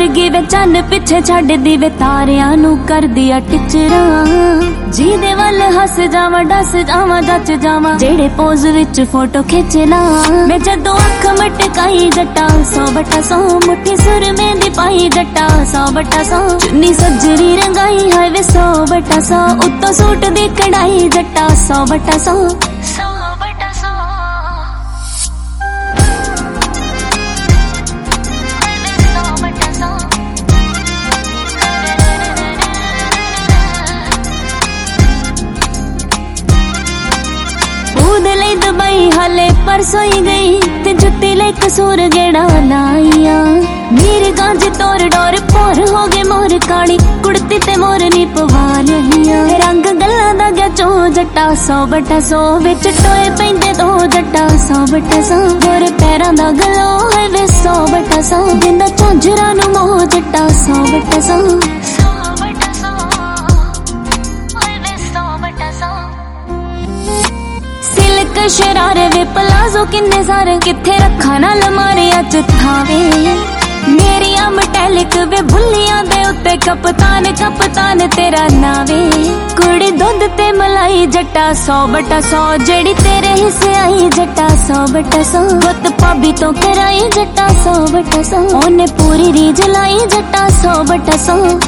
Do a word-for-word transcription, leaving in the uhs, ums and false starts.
वर्गी वे चन्न पिछे छड्ड दी वे तारियां नू कर दिया टिचरा जीदे वल हस जावा डस जावा जच जावा जेड़े पोज विच फोटो खिचना मैं जदों अख मटकाई जट्टा सौ बटा सौ मुट्ठी सुर में दी पाई जट्टा सौ बटा सौ चुन्नी सजरी रंगाई है वे सौ बटा सौ उत्तो सूट दी कढ़ाई जट्टा सौ बटा सौ सौ बटा सौ दबाई हाले परसों ही गई ते जुत्ती ले कसूर गेड़ा लाइया मेरे गांज तोर डोर पोर हो गए मोर काली कुड़ती ते मोर नी पवा लिया रंग गल्ला दा गया चो जट्टा सौ बटा सौ विच टोए पैंदे दो जट्टा सौ बटा सौ गोरे पैरां दा गलो है वे सौ बटा सौ दिंदा झांजरा नू मोह जट्टा सौ बटा सौ सौ बटा सौ है वे सौ बटा सौ सिल्क शरारे वे पलाजो किन्ने सारे किथे रखा ना लमारे अच थावे मेरिया मटैलिक वे भुल्लियां दे उत्ते कपतान कपतान तेरा नावे कुड़ी दुध ते मलाई जट्टा सौ बटा सौ जेड़ी तेरे हिस्से आई जट्टा सौ बटा सौ पुत भाभी तो कराई जट्टा सौ बटा सौ ओने पूरी रीझ लाई जट्टा सौ बटा सौ